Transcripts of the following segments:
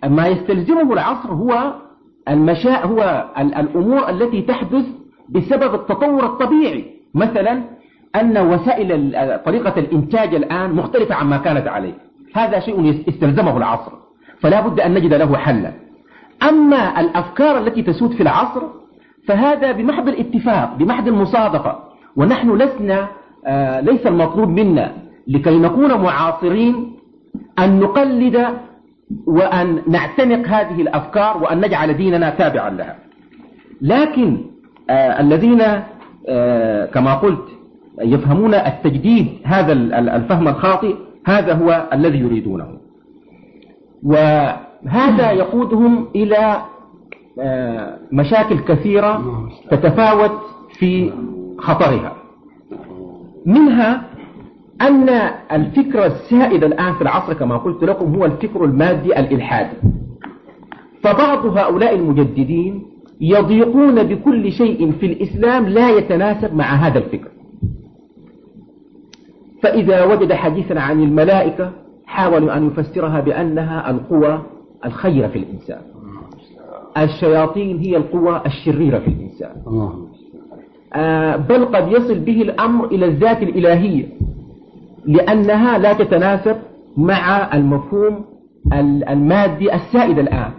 ما يستلزمه العصر هو الأمور التي تحدث بسبب التطور الطبيعي. مثلا أن وسائل طريقة الإنتاج الآن مختلفة عما كانت عليه، هذا شيء استلزمه العصر، فلا بد أن نجد له حلا. أما الأفكار التي تسود في العصر فهذا بمحض الاتفاق، بمحض المصادقة، ونحن ليس المطلوب منا لكي نكون معاصرين أن نقلد وأن نعتنق هذه الأفكار وأن نجعل ديننا تابعا لها. لكن الذين كما قلت يفهمون التجديد هذا الفهم الخاطئ، هذا هو الذي يريدونه، وهذا يقودهم إلى مشاكل كثيرة تتفاوت في خطرها. منها أن الفكر السائد الآن في العصر كما قلت لكم هو الفكر المادي الإلحادي، فبعض هؤلاء المجددين يضيقون بكل شيء في الإسلام لا يتناسب مع هذا الفكر. فإذا وجد حديثا عن الملائكة حاولوا أن يفسرها بأنها القوى الخيرة في الإنسان، الشياطين هي القوى الشريرة في الإنسان، بل قد يصل به الأمر إلى الذات الإلهية لأنها لا تتناسب مع المفهوم المادي السائد الآن،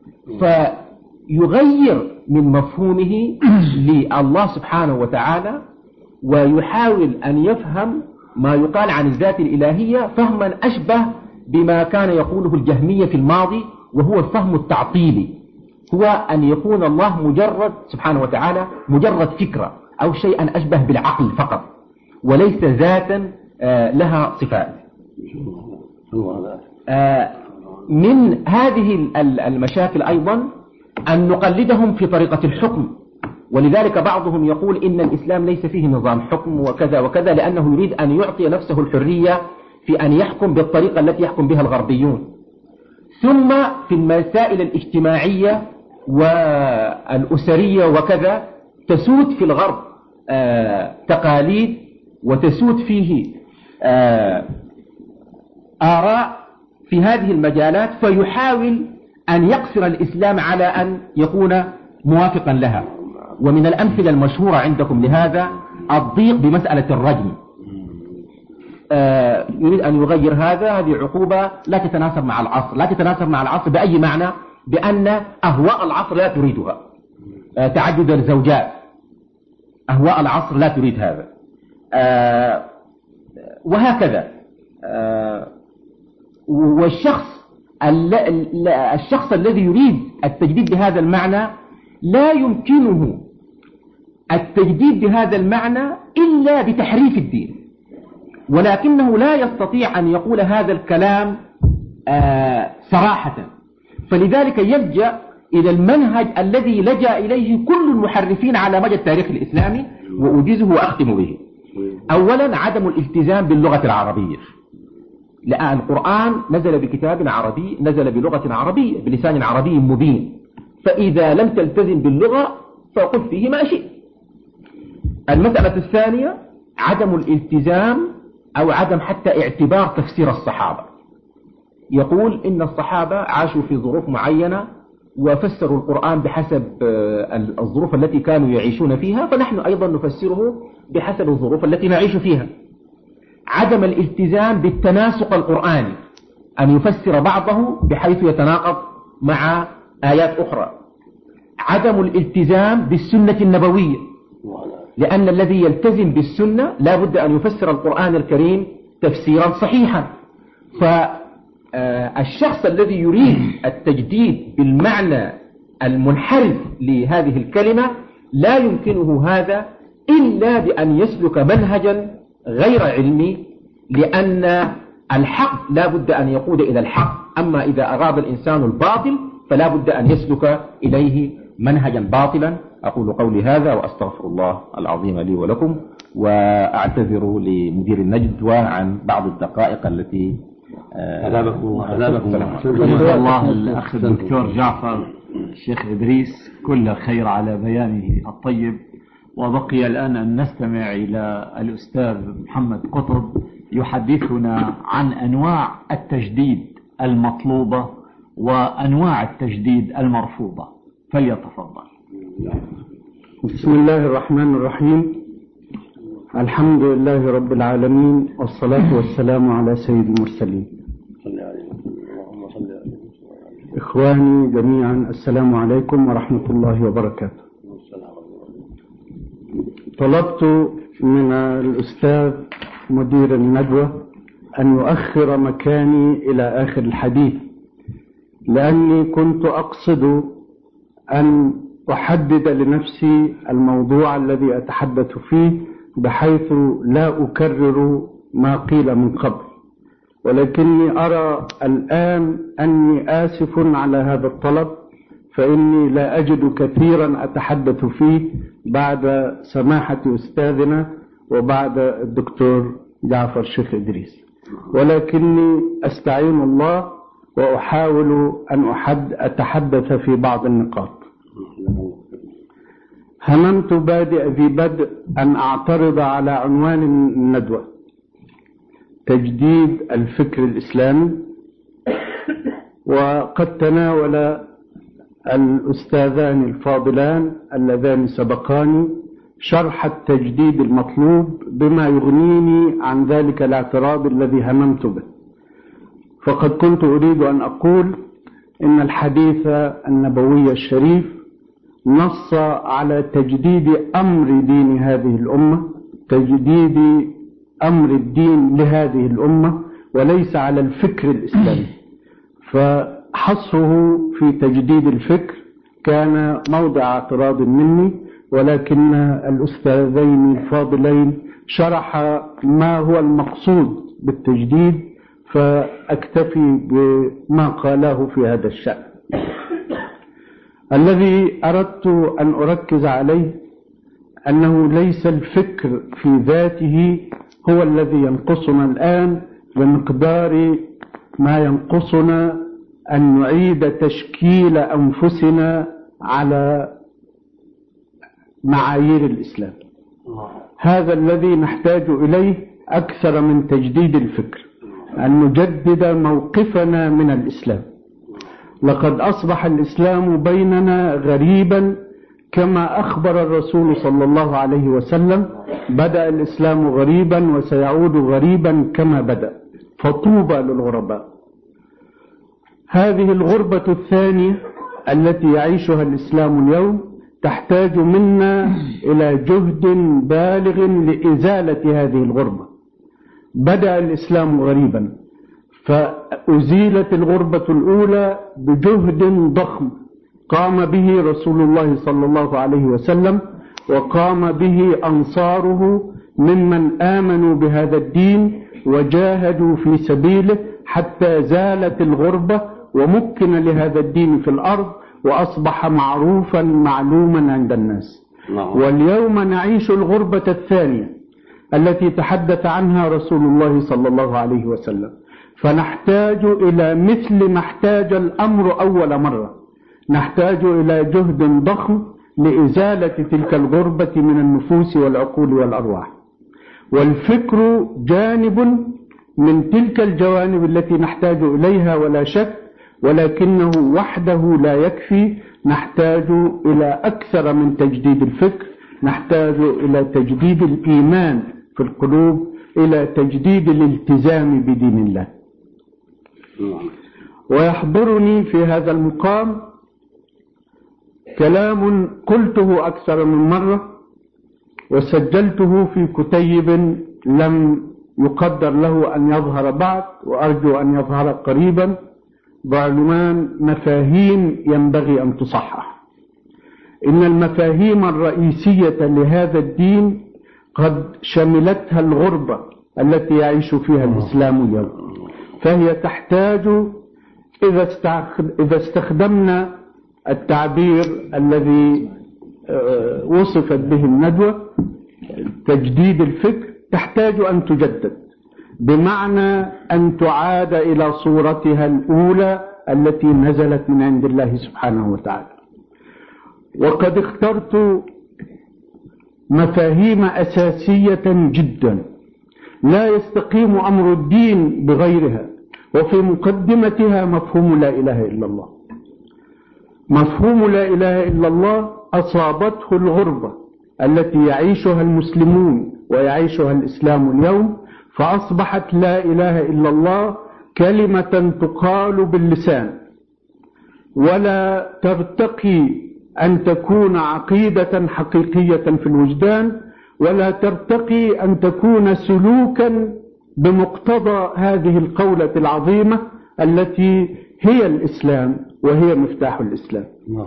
فيغير من مفهومه لله سبحانه وتعالى ويحاول أن يفهم ما يقال عن الذات الإلهية فهما أشبه بما كان يقوله الجهمية في الماضي، وهو الفهم التعطيلي، هو أن يكون الله مجرد سبحانه وتعالى مجرد فكرة أو شيئا أشبه بالعقل فقط وليس ذاتا لها صفات. من هذه المشاكل أيضا أن نقلدهم في طريقة الحكم، ولذلك بعضهم يقول إن الإسلام ليس فيه نظام حكم وكذا وكذا، لأنه يريد أن يعطي نفسه الحرية في أن يحكم بالطريقة التي يحكم بها الغربيون. ثم في المسائل الاجتماعية والأسرية وكذا تسود في الغرب تقاليد وتسود فيه آراء في هذه المجالات، فيحاول أن يقصر الإسلام على أن يكون موافقا لها. ومن الأمثلة المشهورة عندكم لهذا الضيق بمسألة الرجم، يريد أن يغير هذه عقوبة لا تتناسب مع العصر، لا تتناسب مع العصر بأي معنى؟ بأن أهواء العصر لا تريدها، تعدد الزوجات، أهواء العصر لا تريد هذا، وهكذا. والشخص الذي يريد التجديد بهذا المعنى لا يمكنه التجديد بهذا المعنى إلا بتحريف الدين، ولكنه لا يستطيع أن يقول هذا الكلام صراحة، فلذلك يلجأ إلى المنهج الذي لجأ إليه كل المحرفين على مدى التاريخ الإسلامي، وأجيزه وأختم به. أولا عدم الالتزام باللغة العربية، لأن القرآن نزل بكتاب عربي، نزل بلغة عربية بلسان عربي مبين، فإذا لم تلتزم باللغة فقل فيه ما شئت. المسألة الثانية عدم الالتزام أو عدم حتى اعتبار تفسير الصحابة، يقول إن الصحابة عاشوا في ظروف معينة وفسروا القرآن بحسب الظروف التي كانوا يعيشون فيها، فنحن أيضا نفسره بحسب الظروف التي نعيش فيها. عدم الالتزام بالتناسق القرآني، أن يفسر بعضه بحيث يتناقض مع آيات أخرى. عدم الالتزام بالسنة النبوية، لأن الذي يلتزم بالسنة لا بد أن يفسر القرآن الكريم تفسيرا صحيحا. فالشخص الذي يريد التجديد بالمعنى المنحرف لهذه الكلمة لا يمكنه هذا إلا بأن يسلك منهجا غير علمي، لأن الحق لا بد أن يقود إلى الحق، أما إذا أراد الإنسان الباطل فلا بد أن يسلك إليه منهجا باطلا. أقول قولي هذا وأستغفر الله العظيم لي ولكم، وأعتذر لمدير النجدة عن بعض الدقائق التي أذابكم الله. الأخ الدكتور جعفر الشيخ إدريس كل خير على بيانه الطيب. وبقي الآن أن نستمع إلى الأستاذ محمد قطب يحدثنا عن أنواع التجديد المطلوبة وأنواع التجديد المرفوضة، فليتفضل. بسم الله الرحمن الرحيم. الحمد لله رب العالمين، والصلاة والسلام على سيد المرسلين. إخواني جميعا، السلام عليكم ورحمة الله وبركاته. طلبت من الأستاذ مدير الندوة أن يؤخر مكاني إلى آخر الحديث، لأني كنت أقصد أن أحدد لنفسي الموضوع الذي أتحدث فيه بحيث لا أكرر ما قيل من قبل، ولكني أرى الآن أني آسف على هذا الطلب، فإني لا أجد كثيرا أتحدث فيه بعد سماحة أستاذنا وبعد الدكتور جعفر الشيخ إدريس، ولكني أستعين الله وأحاول أن أتحدث في بعض النقاط. هممت في بدء أن أعترض على عنوان الندوة: تجديد الفكر الإسلامي. وقد تناول الأستاذان الفاضلان اللذان سبقاني شرح التجديد المطلوب بما يغنيني عن ذلك الاعتراض الذي هممت به. فقد كنت أريد أن أقول إن الحديث النبوي الشريف نص على تجديد أمر دين هذه الأمة، تجديد أمر الدين لهذه الأمة، وليس على الفكر الإسلامي. فحصه في تجديد الفكر كان موضع اعتراض مني، ولكن الأستاذين الفاضلين شرح ما هو المقصود بالتجديد، فأكتفي بما قاله في هذا الشأن. الذي أردت أن أركز عليه أنه ليس الفكر في ذاته هو الذي ينقصنا الآن بمقدار ما ينقصنا أن نعيد تشكيل أنفسنا على معايير الإسلام. هذا الذي نحتاج إليه أكثر من تجديد الفكر، أن نجدد موقفنا من الإسلام. لقد أصبح الإسلام بيننا غريبا كما أخبر الرسول صلى الله عليه وسلم: بدأ الإسلام غريبا وسيعود غريبا كما بدأ، فطوبى للغرباء. هذه الغربة الثانية التي يعيشها الإسلام اليوم تحتاج منا إلى جهد بالغ لإزالة هذه الغربة. بدأ الإسلام غريبا، فأزيلت الغربة الأولى بجهد ضخم قام به رسول الله صلى الله عليه وسلم، وقام به أنصاره ممن آمنوا بهذا الدين وجاهدوا في سبيله حتى زالت الغربة ومكن لهذا الدين في الأرض، وأصبح معروفا معلوما عند الناس. واليوم نعيش الغربة الثانية التي تحدث عنها رسول الله صلى الله عليه وسلم، فنحتاج إلى مثل ما احتاج الأمر أول مرة، نحتاج إلى جهد ضخم لإزالة تلك الغربة من النفوس والعقول والأرواح. والفكر جانب من تلك الجوانب التي نحتاج إليها ولا شك، ولكنه وحده لا يكفي. نحتاج إلى أكثر من تجديد الفكر، نحتاج إلى تجديد الإيمان في القلوب، إلى تجديد الالتزام بدين الله. ويحضرني في هذا المقام كلام قلته أكثر من مرة وسجلته في كتيب لم يقدر له أن يظهر بعد، وأرجو أن يظهر قريبا، بعنوان مفاهيم ينبغي أن تصحح. إن المفاهيم الرئيسية لهذا الدين قد شملتها الغربة التي يعيش فيها الإسلام اليوم، فهي تحتاج إذا استخدمنا التعبير الذي وصفت به الندوة تجديد الفكر، تحتاج أن تجدد، بمعنى أن تعاد إلى صورتها الأولى التي نزلت من عند الله سبحانه وتعالى. وقد اخترت مفاهيم أساسية جدا لا يستقيم أمر الدين بغيرها، وفي مقدمتها مفهوم لا إله إلا الله. مفهوم لا إله إلا الله أصابته الغربة التي يعيشها المسلمون ويعيشها الإسلام اليوم، فأصبحت لا إله إلا الله كلمة تقال باللسان، ولا ترتقي أن تكون عقيدة حقيقية في الوجدان، ولا ترتقي أن تكون سلوكا بمقتضى هذه القولة العظيمة التي هي الإسلام وهي مفتاح الإسلام.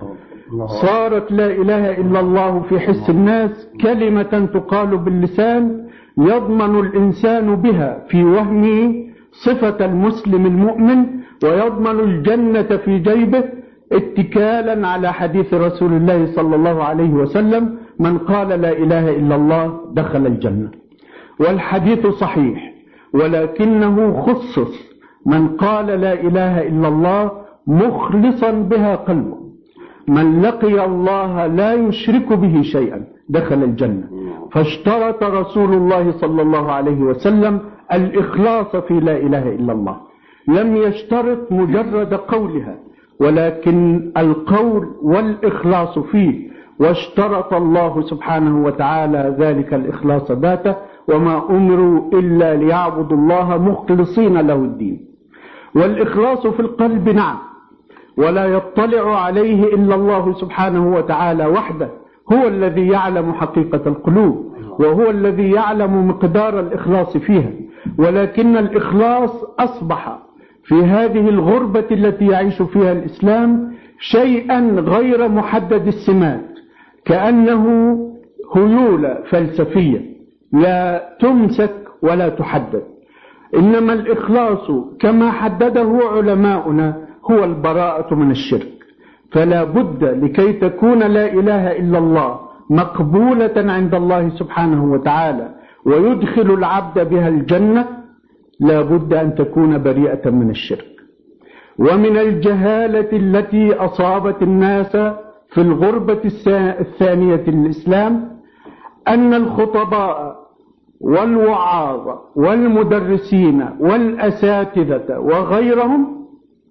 صارت لا إله إلا الله في حس الناس كلمة تقال باللسان يضمن الإنسان بها في وهمه صفة المسلم المؤمن، ويضمن الجنة في جيبه اتكالا على حديث رسول الله صلى الله عليه وسلم: من قال لا إله إلا الله دخل الجنة. والحديث صحيح، ولكنه خصص من قال لا إله إلا الله مخلصا بها قلبه. من لقي الله لا يشرك به شيئا دخل الجنة. فاشترط رسول الله صلى الله عليه وسلم الإخلاص في لا إله إلا الله، لم يشترط مجرد قولها، ولكن القول والإخلاص فيه، واشترط الله سبحانه وتعالى ذلك الإخلاص ذاته: وما أمروا إلا ليعبدوا الله مخلصين له الدين. والإخلاص في القلب نعم، ولا يطلع عليه إلا الله سبحانه وتعالى وحده، هو الذي يعلم حقيقة القلوب، وهو الذي يعلم مقدار الإخلاص فيها. ولكن الإخلاص أصبح في هذه الغربة التي يعيش فيها الإسلام شيئا غير محدد السمات، كأنه هيولة فلسفية لا تمسك ولا تحدد. إنما الإخلاص كما حدده علماؤنا هو البراءة من الشرك. فلا بد لكي تكون لا إله إلا الله مقبولة عند الله سبحانه وتعالى ويدخل العبد بها الجنة، لا بد أن تكون بريئة من الشرك. ومن الجهالة التي أصابت الناس في الغربة الثانية للإسلام أن الخطباء والوعاظ والمدرسين والأساتذة وغيرهم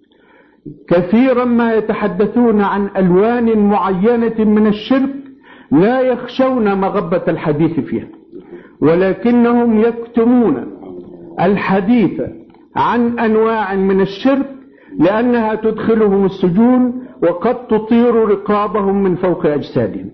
كثيرا ما يتحدثون عن ألوان معينة من الشرك لا يخشون مغبة الحديث فيها، ولكنهم يكتمون الحديث عن أنواع من الشرك لأنها تدخلهم السجون وقد تطير رقابهم من فوق أجسادهم.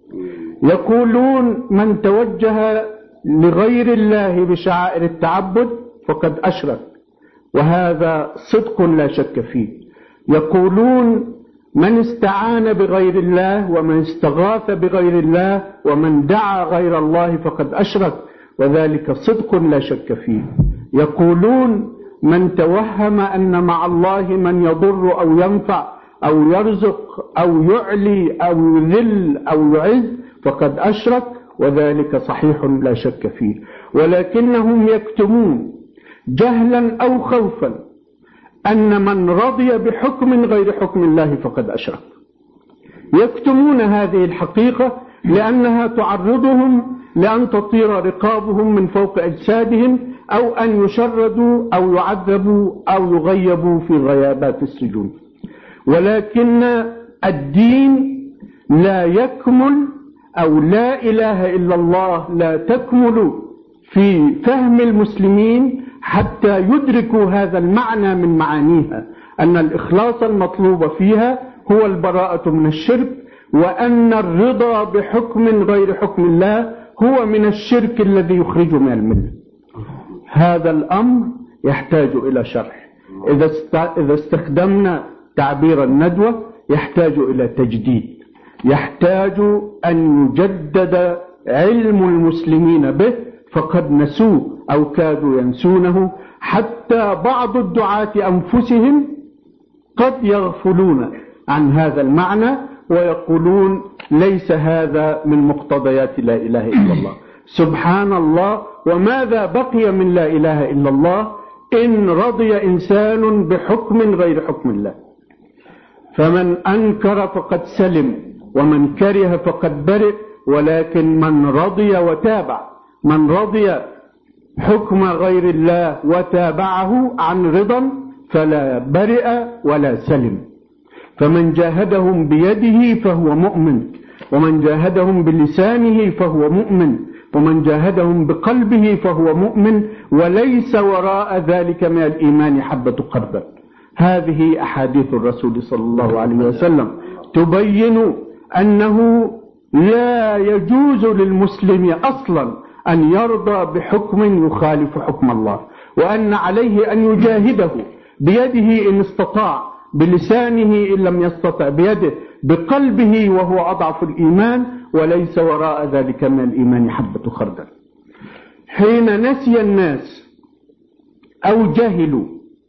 يقولون: من توجه لغير الله بشعائر التعبد فقد أشرك، وهذا صدق لا شك فيه. يقولون: من استعان بغير الله ومن استغاث بغير الله ومن دعا غير الله فقد أشرك، وذلك صدق لا شك فيه. يقولون: من توهم أن مع الله من يضر أو ينفع أو يرزق أو يعلي أو يذل أو يعز فقد أشرك، وذلك صحيح لا شك فيه. ولكنهم يكتمون جهلا أو خوفا أن من رضي بحكم غير حكم الله فقد أشرك. يكتمون هذه الحقيقة لأنها تعرضهم لأن تطير رقابهم من فوق أجسادهم، أو أن يشردوا أو يعذبوا أو يغيبوا في غيابات السجون. ولكن الدين لا يكمل، أو لا إله إلا الله لا تكمل في فهم المسلمين حتى يدركوا هذا المعنى من معانيها، أن الإخلاص المطلوب فيها هو البراءة من الشرك، وأن الرضا بحكم غير حكم الله هو من الشرك الذي يخرج من الملة. هذا الأمر يحتاج إلى شرح. إذا استخدمنا تعبير الندوة يحتاج إلى تجديد، يحتاج أن يجدد علم المسلمين به، فقد نسوه أو كادوا ينسونه. حتى بعض الدعاة أنفسهم قد يغفلون عن هذا المعنى ويقولون: ليس هذا من مقتضيات لا إله إلا الله. سبحان الله، وماذا بقي من لا إله إلا الله إن رضي إنسان بحكم غير حكم الله؟ فمن أنكر فقد سلم، ومن كره فقد برئ. ولكن من رضي وتابع، من رضي حكم غير الله وتابعه عن رضا فلا برئ ولا سلم. فمن جاهدهم بيده فهو مؤمن، ومن جاهدهم بلسانه فهو مؤمن، ومن جاهدهم بقلبه فهو مؤمن، وليس وراء ذلك من الإيمان حبة خردل. هذه أحاديث الرسول صلى الله عليه وسلم تبين أنه لا يجوز للمسلم أصلا أن يرضى بحكم يخالف حكم الله، وأن عليه أن يجاهده بيده إن استطاع، بلسانه إن لم يستطع، بيده، بقلبه وهو أضعف الإيمان، وليس وراء ذلك من الإيمان حبة خردل. حين نسي الناس أو جهلوا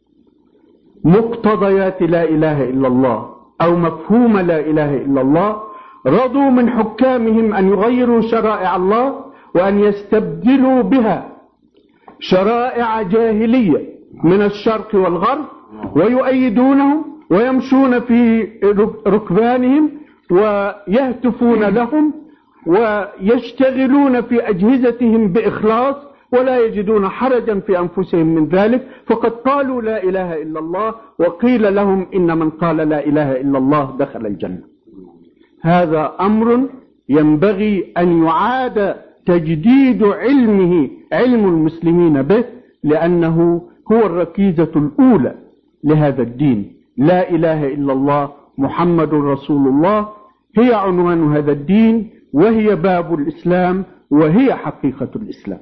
مقتضيات لا إله إلا الله أو مفهوم لا إله إلا الله، رضوا من حكامهم أن يغيروا شرائع الله وأن يستبدلوا بها شرائع جاهلية من الشرق والغرب، ويؤيدونه ويمشون في ركبانهم ويهتفون لهم ويشتغلون في أجهزتهم بإخلاص، ولا يجدون حرجا في أنفسهم من ذلك، فقد قالوا لا إله إلا الله، وقيل لهم إن من قال لا إله إلا الله دخل الجنة. هذا أمر ينبغي أن يعاد تجديد علم المسلمين به، لأنه هو الركيزة الأولى لهذا الدين. لا إله إلا الله محمد رسول الله هي عنوان هذا الدين، وهي باب الإسلام، وهي حقيقة الإسلام.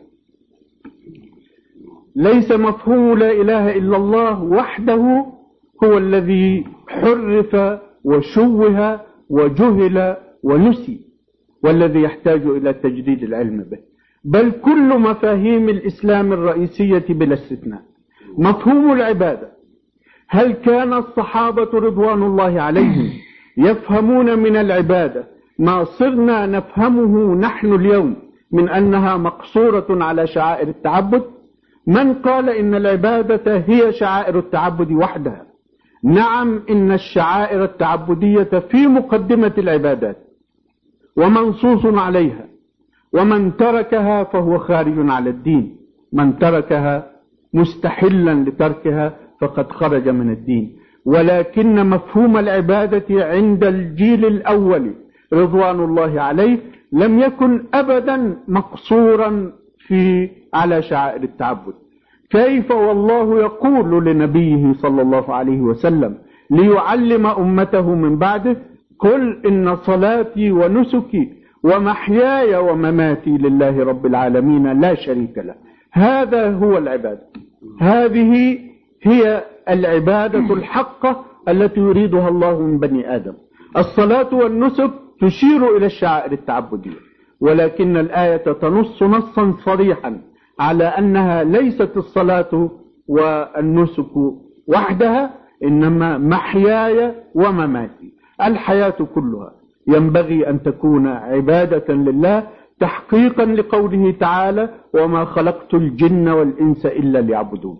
ليس مفهوم لا إله إلا الله وحده هو الذي حرف وشوه وجهل ونسي، والذي يحتاج إلى تجديد العلم به، بل كل مفاهيم الإسلام الرئيسية بلا استثناء. مفهوم العبادة، هل كان الصحابة رضوان الله عليهم يفهمون من العبادة ما صرنا نفهمه نحن اليوم من أنها مقصورة على شعائر التعبد؟ من قال إن العبادة هي شعائر التعبد وحدها؟ نعم، إن الشعائر التعبدية في مقدمة العبادات ومنصوص عليها، ومن تركها فهو خارج على الدين، من تركها مستحلا لتركها فقد خرج من الدين. ولكن مفهوم العبادة عند الجيل الأول رضوان الله عليه لم يكن أبدا مقصورا على شعائر التعبد. كيف والله يقول لنبيه صلى الله عليه وسلم ليعلم أمته من بعده: قل إن صلاتي ونسكي ومحياي ومماتي لله رب العالمين لا شريك له. هذا هو العبادة، هذه هي العبادة الحقة التي يريدها الله من بني آدم. الصلاة والنسك تشير إلى الشعائر التعبدية، ولكن الآية تنص نصا صريحا على أنها ليست الصلاة والنسك وحدها، إنما محياي ومماتي. الحياة كلها ينبغي أن تكون عبادة لله، تحقيقا لقوله تعالى: وما خلقت الجن والإنس إلا ليعبدون.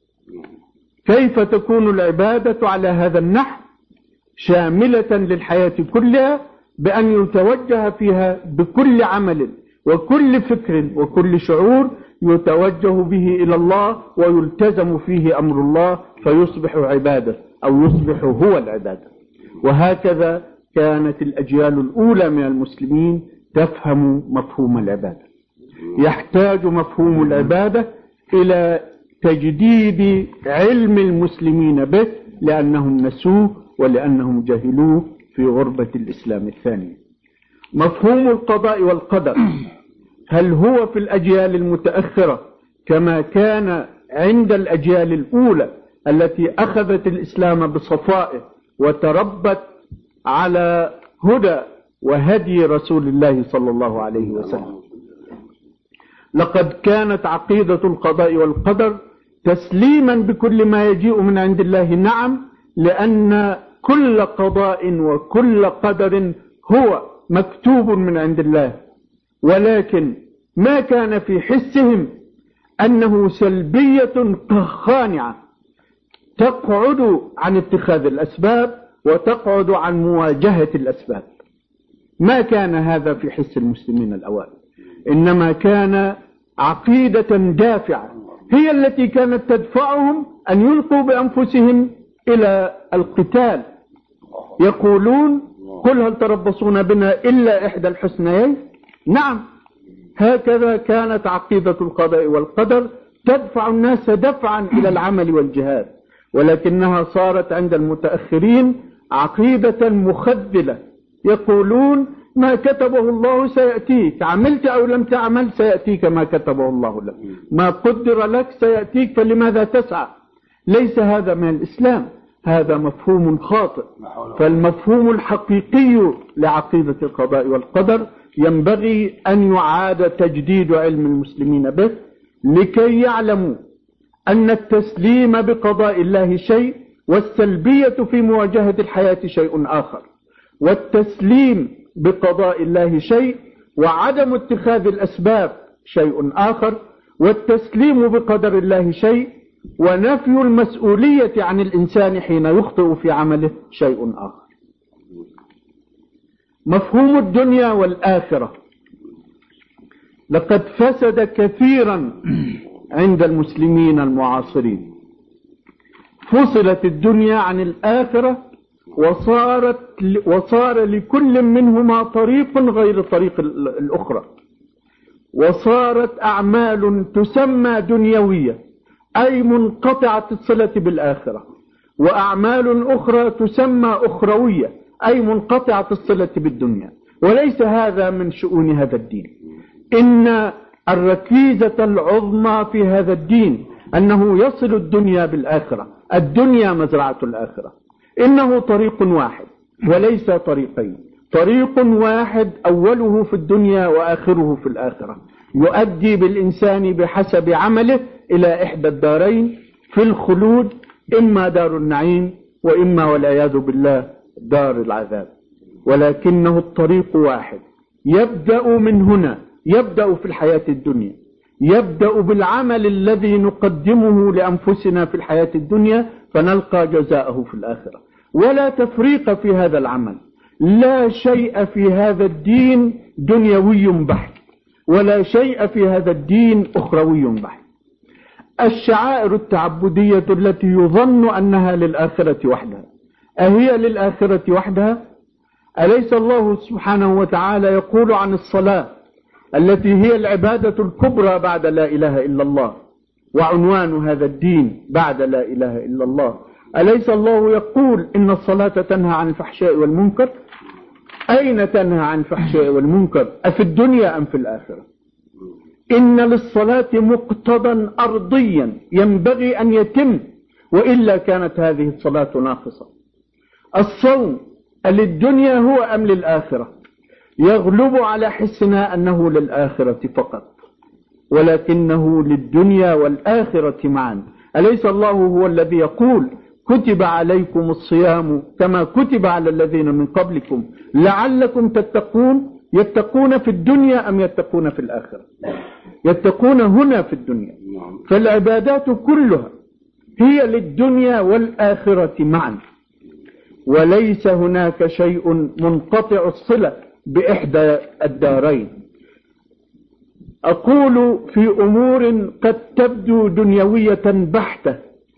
كيف تكون العبادة على هذا النحو شاملة للحياة كلها، بأن يتوجه فيها بكل عمل وكل فكر وكل شعور يتوجه به إلى الله ويلتزم فيه أمر الله، فيصبح عبادة أو يصبح هو العبادة. وهكذا كانت الأجيال الأولى من المسلمين تفهم مفهوم العبادة. يحتاج مفهوم العبادة إلى تجديد علم المسلمين به، لأنهم نسوه ولأنهم جهلوه في غربة الإسلام الثانية. مفهوم القضاء والقدر، هل هو في الأجيال المتأخرة كما كان عند الأجيال الأولى التي أخذت الإسلام بصفائه وتربت على هدى وهدي رسول الله صلى الله عليه وسلم؟ لقد كانت عقيدة القضاء والقدر تسليما بكل ما يجيء من عند الله، نعم، لأن كل قضاء وكل قدر هو مكتوب من عند الله، ولكن ما كان في حسهم أنه سلبية خانعة تقعد عن اتخاذ الأسباب وتقعد عن مواجهة الأسباب. ما كان هذا في حس المسلمين الأوائل، إنما كان عقيدة دافعة هي التي كانت تدفعهم أن يلقوا بأنفسهم إلى القتال، يقولون قل هل تربصون بنا إلا إحدى الحسنيين. نعم، هكذا كانت عقيدة القضاء والقدر تدفع الناس دفعا إلى العمل والجهاد، ولكنها صارت عند المتأخرين عقيدة مخذلة، يقولون ما كتبه الله سيأتيك، عملت أو لم تعمل سيأتيك ما كتبه الله لك، ما قدر لك سيأتيك، فلماذا تسعى؟ ليس هذا من الإسلام، هذا مفهوم خاطئ. فالمفهوم الحقيقي لعقيدة القضاء والقدر ينبغي أن يعاد تجديد علم المسلمين به، لكي يعلموا أن التسليم بقضاء الله شيء، والسلبية في مواجهة الحياة شيء آخر. والتسليم بقضاء الله شيء، وعدم اتخاذ الأسباب شيء آخر. والتسليم بقدر الله شيء، ونفي المسؤولية عن الإنسان حين يخطئ في عمله شيء آخر. مفهوم الدنيا والآخرة لقد فسد كثيرا عند المسلمين المعاصرين. فصلت الدنيا عن الآخرة، وصار لكل منهما طريق غير طريق الأخرى، وصارت أعمال تسمى دنيوية أي منقطعة الصلة بالآخرة، وأعمال أخرى تسمى أخروية أي منقطعة الصلة بالدنيا. وليس هذا من شؤون هذا الدين. إن الركيزة العظمى في هذا الدين أنه يصل الدنيا بالآخرة، الدنيا مزرعة الآخرة. إنه طريق واحد وليس طريقين، طريق واحد أوله في الدنيا وآخره في الآخرة، يؤدي بالإنسان بحسب عمله إلى إحدى الدارين في الخلود، إما دار النعيم وإما والعياذ بالله دار العذاب. ولكنه الطريق واحد، يبدأ من هنا، يبدأ في الحياة الدنيا، يبدأ بالعمل الذي نقدمه لأنفسنا في الحياة الدنيا فنلقى جزاءه في الآخرة. ولا تفريق في هذا العمل، لا شيء في هذا الدين دنيوي بحت، ولا شيء في هذا الدين أخروي بحت. الشعائر التعبدية التي يظن أنها للآخرة وحدها، أهي للآخرة وحدها؟ أليس الله سبحانه وتعالى يقول عن الصلاة التي هي العبادة الكبرى بعد لا إله إلا الله، وعنوان هذا الدين بعد لا إله إلا الله، أليس الله يقول إن الصلاة تنهى عن الفحشاء والمنكر؟ أين تنهى عن الفحشاء والمنكر؟ أفي الدنيا أم في الآخرة؟ إن للصلاة مقتضى أرضيا ينبغي أن يتم، وإلا كانت هذه الصلاة ناقصة. الصوم للدنيا هو أم للآخرة؟ يغلب على حسنا أنه للآخرة فقط، ولكنه للدنيا والآخرة معا. أليس الله هو الذي يقول كتب عليكم الصيام كما كتب على الذين من قبلكم لعلكم تتقون؟ يتقون في الدنيا أم يتقون في الآخرة؟ يتقون هنا في الدنيا. فالعبادات كلها هي للدنيا والآخرة معا، وليس هناك شيء منقطع الصلة بإحدى الدارين. أقول في أمور قد تبدو دنيوية بحتة،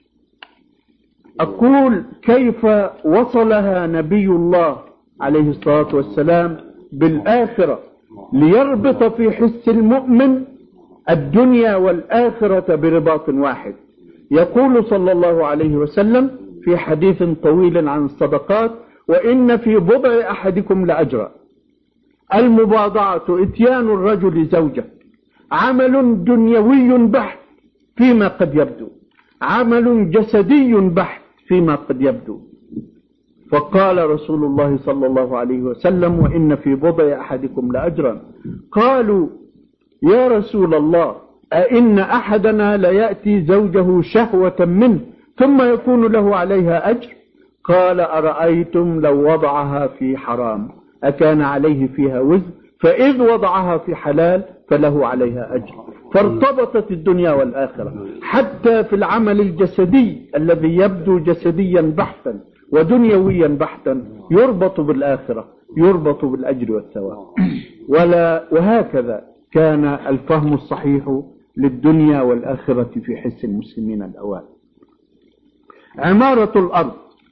أقول كيف وصلها نبي الله عليه الصلاة والسلام بالآخرة ليربط في حس المؤمن الدنيا والآخرة برباط واحد. يقول صلى الله عليه وسلم في حديث طويل عن الصدقات: وإن في بضع أحدكم لأجرا. المباضعة إتيان الرجل زوجة، عمل دنيوي بحت فيما قد يبدو، عمل جسدي بحت فيما قد يبدو. فقال رسول الله صلى الله عليه وسلم: وإن في بضع أحدكم لأجرا. قالوا: يا رسول الله، أئن أحدنا ليأتي زوجه شهوة منه ثم يكون له عليها أجر؟ قال: أرأيتم لو وضعها في حرام أكان عليه فيها وزر؟ فإذ وضعها في حلال فله عليها أجر. فارتبطت الدنيا والآخرة حتى في العمل الجسدي الذي يبدو جسديا بحتا ودنيويا بحتا يربط بالآخرة، يربط بالأجر والثواب. وهكذا كان الفهم الصحيح للدنيا والآخرة في حس المسلمين الأوائل. عمارة الأرض.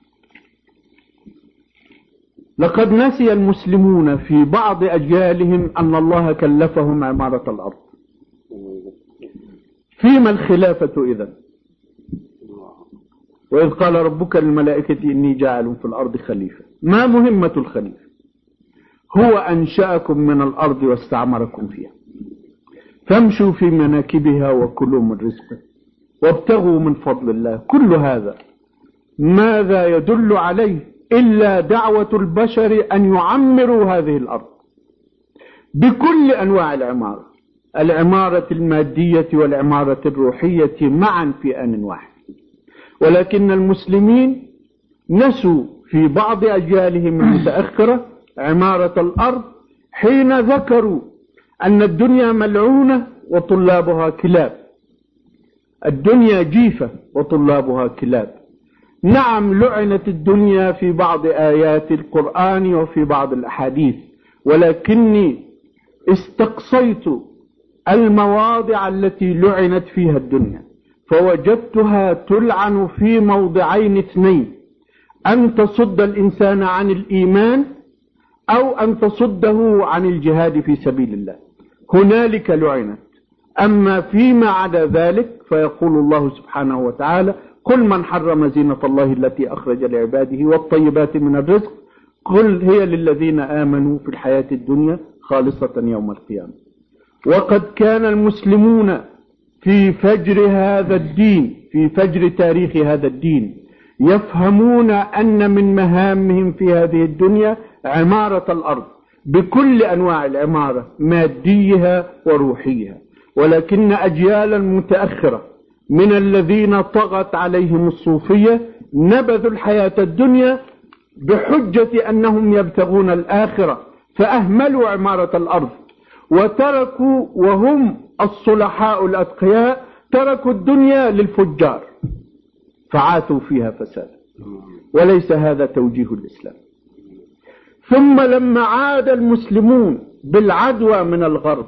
لقد نسي المسلمون في بعض أجيالهم أن الله كلفهم عمارة الأرض. فيما الخلافة إذن؟ وإذ قال ربك للملائكة إني جاعل في الأرض خليفة. ما مهمة الخليفة؟ هو أنشأكم من الأرض واستعمركم فيها، فامشوا في مناكبها وكلوا من رزقه وابتغوا من فضل الله. كل هذا ماذا يدل عليه إلا دعوة البشر أن يعمروا هذه الأرض بكل أنواع العمارة، العمارة المادية والعمارة الروحية معا في آن واحد. ولكن المسلمين نسوا في بعض أجيالهم المتأخرة عمارة الأرض حين ذكروا أن الدنيا ملعونة وطلابها كلاب. الدنيا جيفة وطلابها كلاب. نعم، لعنت الدنيا في بعض آيات القرآن وفي بعض الأحاديث، ولكني استقصيت المواضع التي لعنت فيها الدنيا فوجدتها تلعن في موضعين اثنين: أن تصد الإنسان عن الإيمان أو أن تصده عن الجهاد في سبيل الله. هنالك لعنت. أما فيما عدا ذلك فيقول الله سبحانه وتعالى: قل من حرم زينة الله التي أخرج لعباده والطيبات من الرزق قل هي للذين آمنوا في الحياة الدنيا خالصة يوم القيامة. وقد كان المسلمون في فجر هذا الدين، في فجر تاريخ هذا الدين، يفهمون أن من مهامهم في هذه الدنيا عمارة الأرض بكل أنواع العمارة، ماديها وروحيها. ولكن أجيالا متأخرة من الذين طغت عليهم الصوفية نبذوا الحياة الدنيا بحجة أنهم يبتغون الآخرة، فأهملوا عمارة الأرض وتركوا، وهم الصلحاء الأتقياء، تركوا الدنيا للفجار فعاثوا فيها فسادا. وليس هذا توجيه الإسلام. ثم لما عاد المسلمون بالعدوى من الغرب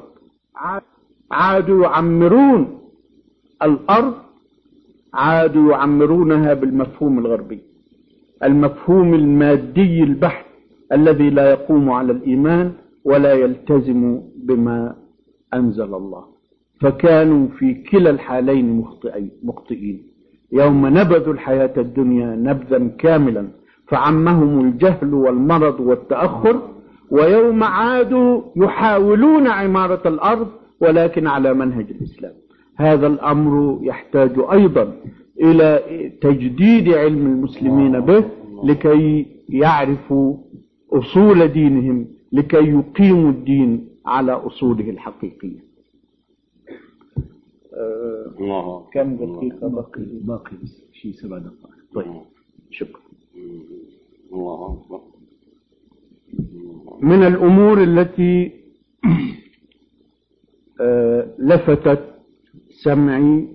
عادوا يعمرون الأرض، عادوا يعمرونها بالمفهوم الغربي، المفهوم المادي البحت الذي لا يقوم على الإيمان ولا يلتزم بما أنزل الله. فكانوا في كلا الحالين مخطئين. يوم نبذوا الحياة الدنيا نبذا كاملا فعمهم الجهل والمرض والتأخر، ويوم عادوا يحاولون عمارة الأرض ولكن على منهج الإسلام. هذا الأمر يحتاج أيضا إلى تجديد علم المسلمين به لكي يعرفوا أصول دينهم، لكي يقيموا الدين على أصوله الحقيقية. كم دقيقة باقي بس شيء 7 دقائق. طيب، شكرا. من الأمور التي لفتت سمعي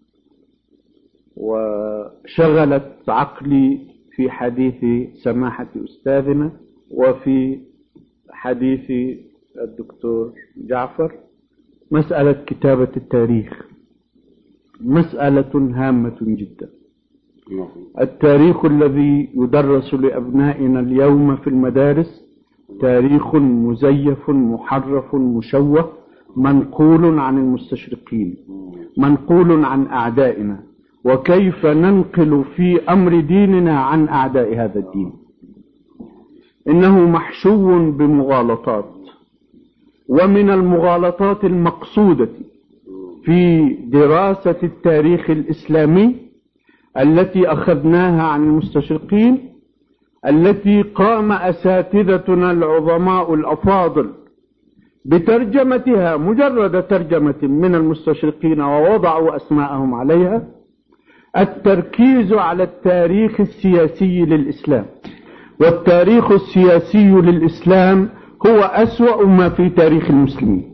وشغلت عقلي في حديث سماحة أستاذنا وفي حديث الدكتور جعفر مسألة كتابة التاريخ. مسألة هامة جدا. التاريخ الذي يدرس لأبنائنا اليوم في المدارس تاريخ مزيف محرف مشوه، منقول عن المستشرقين، منقول عن أعدائنا، وكيف ننقل في أمر ديننا عن أعداء هذا الدين. إنه محشو بمغالطات، ومن المغالطات المقصودة في دراسة التاريخ الإسلامي التي أخذناها عن المستشرقين، التي قام أساتذتنا العظماء الأفاضل بترجمتها، مجرد ترجمة من المستشرقين ووضعوا أسماءهم عليها، التركيز على التاريخ السياسي للإسلام. والتاريخ السياسي للإسلام هو أسوأ ما في تاريخ المسلمين،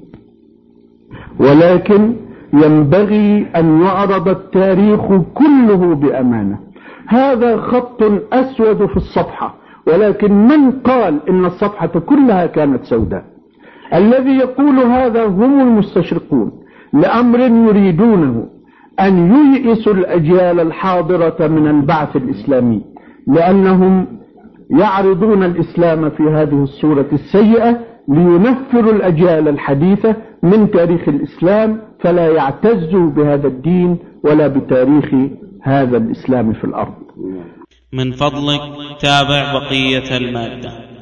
ولكن ينبغي أن يعرض التاريخ كله بأمانة. هذا خط أسود في الصفحة، ولكن من قال إن الصفحة كلها كانت سوداء؟ الذي يقول هذا هم المستشرقون لأمر يريدونه أن ييئسوا الأجيال الحاضرة من البعث الإسلامي، لأنهم يعرضون الإسلام في هذه الصورة السيئة لينفروا الأجيال الحديثة من تاريخ الإسلام، فلا يعتزوا بهذا الدين ولا بتاريخ هذا الإسلام في الأرض. من فضلك تابع بقية المادة.